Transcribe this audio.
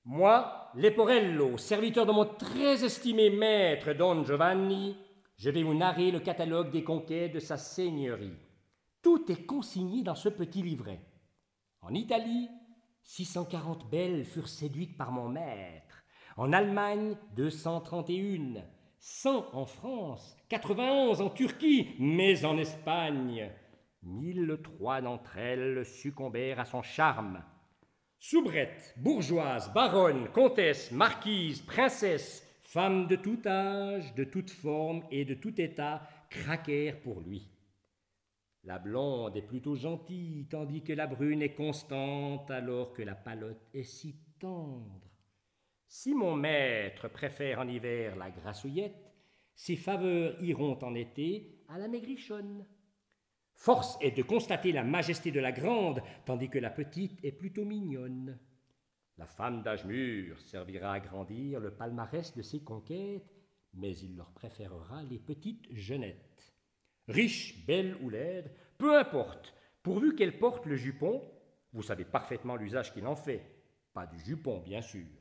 Moi, Leporello, serviteur de mon très estimé maître Don Giovanni, je vais vous narrer le catalogue des conquêtes de sa seigneurie. Tout est consigné dans ce petit livret. En Italie, 640 belles furent séduites par mon maître. En Allemagne, 231. 100 en France, 91 en Turquie, mais en Espagne, 1003 d'entre elles succombèrent à son charme. Soubrettes, bourgeoises, baronnes, comtesses, marquises, princesses, femmes de tout âge, de toute forme et de tout état craquèrent pour lui. La blonde est plutôt gentille, tandis que la brune est constante, alors que la palotte est si tendre. Si mon maître préfère en hiver la grassouillette, ses faveurs iront en été à la maigrichonne. Force est de constater la majesté de la grande, tandis que la petite est plutôt mignonne. La femme d'âge mûr servira à agrandir le palmarès de ses conquêtes, mais il leur préférera les petites jeunettes. Riche, belle ou laide, peu importe, pourvu qu'elle porte le jupon, vous savez parfaitement l'usage qu'il en fait, pas du jupon bien sûr.